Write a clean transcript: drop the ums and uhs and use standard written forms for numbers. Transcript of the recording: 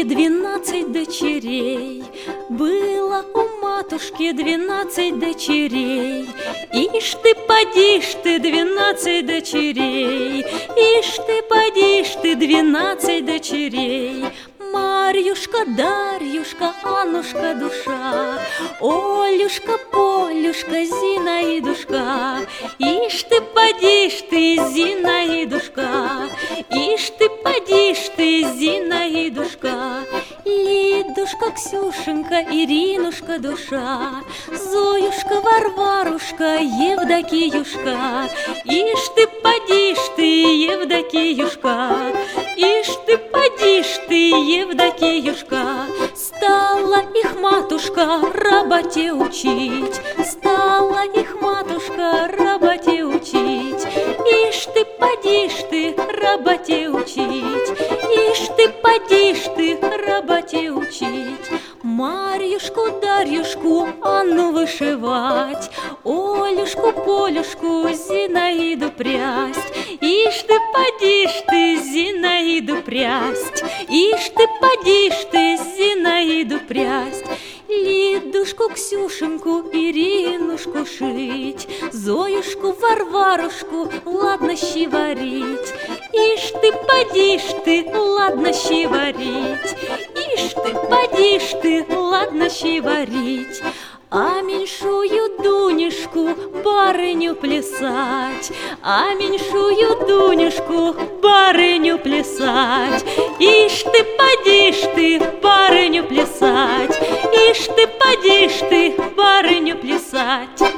матушки 12 дочерей, было у матушки 12 дочерей. Ишь ты, поди ж ты, 12 дочерей, ишь ты, поди ж ты, 12 дочерей. Марьюшка, Дарьюшка, Аннушка, душа, Олюшка, Полюшка, Зинаидушка. Ишь ты, поди ж ты, Зинаидушка, ишь ты, поди ж ты, Зинаидушка. Лидушка, Ксюшенька, Иринушка, душа, Зоюшка, Варварушка, Евдокиюшка. Ишь ты, поди ж ты, Евдокиюшка, ишь ты, поди ж ты, Евдокиюшка. Стала их матушка работе учить, стала их матушка работе учить. Ишь ты, поди ж ты, работе учить, ишь ты, поди ж ты, работе учить. Марьюшку, Дарьюшку, Анну вышивать, Олюшку, Полюшку, Зинаиду прясть. Ишь ты, поди ж ты, Зинаиду прясть, ишь ты, поди ж ты, Зинаиду прясть. Лидушку, Ксюшеньку, Иринушку шить, Зоюшку, Варварушку, ладно щи варить. Ишь ты, поди ж ты, ладно щи варить, ишь ты, поди ж ты, ладно щи варить. А меньшую Дунюшку барыню плясать, а меньшую Дунюшку барыню плясать. Ишь ты, поди ж ты, барыню плясать, ишь ты, поди ж ты, барыню плясать.